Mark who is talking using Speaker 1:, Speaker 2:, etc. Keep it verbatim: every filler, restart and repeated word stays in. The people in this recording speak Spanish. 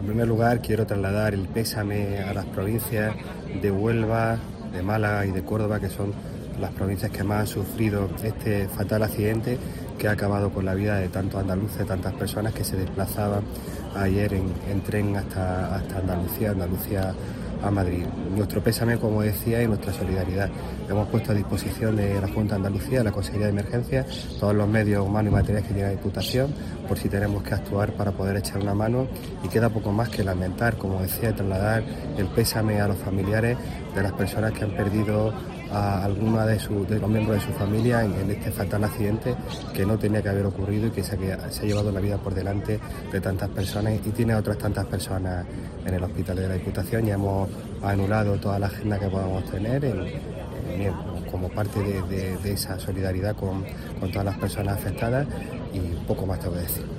Speaker 1: En primer lugar, quiero trasladar el pésame a las provincias de Huelva, de Málaga y de Córdoba, que son las provincias que más han sufrido este fatal accidente que ha acabado con la vida de tantos andaluces, tantas personas que se desplazaban ayer en, en tren hasta, hasta Andalucía, Andalucía a Madrid. Nuestro pésame, como decía, y nuestra solidaridad. Hemos puesto a disposición de la Junta de Andalucía, de la Consejería de Emergencia, todos los medios humanos y materiales que tiene la Diputación, por si tenemos que actuar para poder echar una mano, y queda poco más que lamentar, como decía, trasladar el pésame a los familiares de las personas que han perdido a alguna de, su, de los miembros de su familia en, en este fatal accidente que no tenía que haber ocurrido y que se, que se ha llevado la vida por delante de tantas personas y tiene a otras tantas personas en el hospital de la Diputación, y hemos anulado toda la agenda que podamos tener en, en, como parte de, de, de esa solidaridad con, con todas las personas afectadas, y poco más tengo que decir.